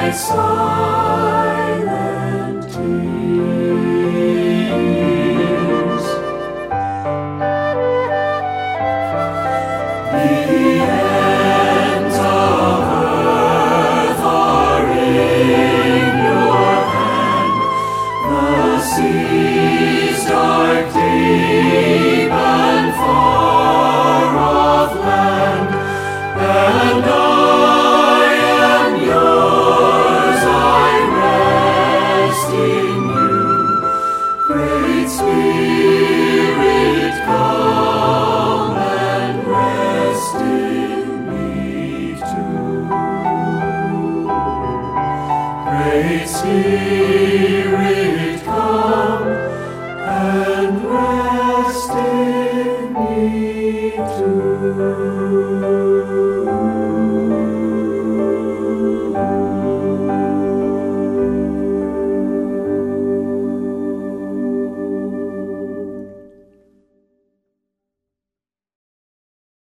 silent tears. The ends of earth are in your hand, the seas dark, deep, and far off land, and I am yours, I rest in you. Great Spirit, come and rest in me too. Great Spirit,